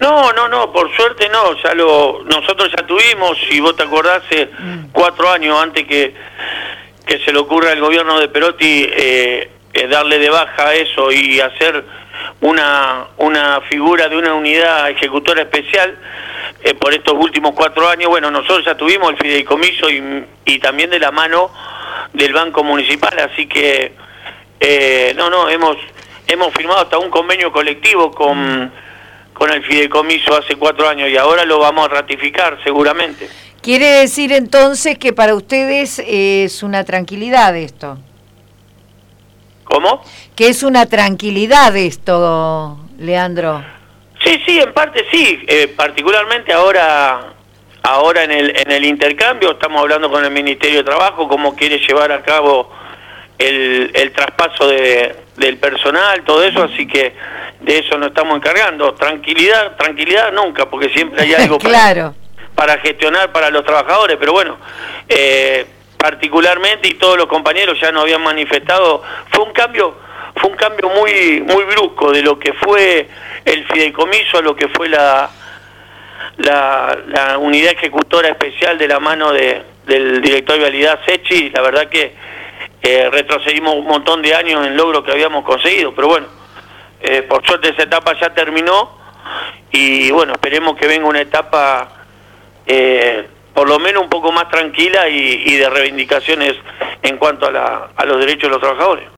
No, por suerte no, nosotros ya tuvimos, si vos te acordás, 4 años antes que se le ocurra al gobierno de Perotti darle de baja a eso y hacer una figura de una unidad ejecutora especial por estos últimos 4 años. Bueno, nosotros ya tuvimos el fideicomiso y también de la mano del Banco Municipal, así que hemos firmado hasta un convenio colectivo con el fideicomiso hace 4 años y ahora lo vamos a ratificar seguramente. ¿Quiere decir entonces que para ustedes es una tranquilidad esto? ¿Cómo? Que es una tranquilidad esto, Leandro. Sí, en parte sí, particularmente ahora en el intercambio estamos hablando con el Ministerio de Trabajo cómo quiere llevar a cabo el traspaso del personal, todo eso, así que de eso nos estamos encargando. Tranquilidad nunca, porque siempre hay algo claro. para gestionar para los trabajadores, pero bueno, particularmente, y todos los compañeros ya nos habían manifestado, fue un cambio muy brusco de lo que fue el fideicomiso a lo que fue la unidad ejecutora especial de la mano del director de vialidad Sechi. La verdad que retrocedimos un montón de años en logros que habíamos conseguido, pero bueno, por suerte esa etapa ya terminó y bueno, esperemos que venga una etapa por lo menos un poco más tranquila y de reivindicaciones en cuanto a los derechos de los trabajadores.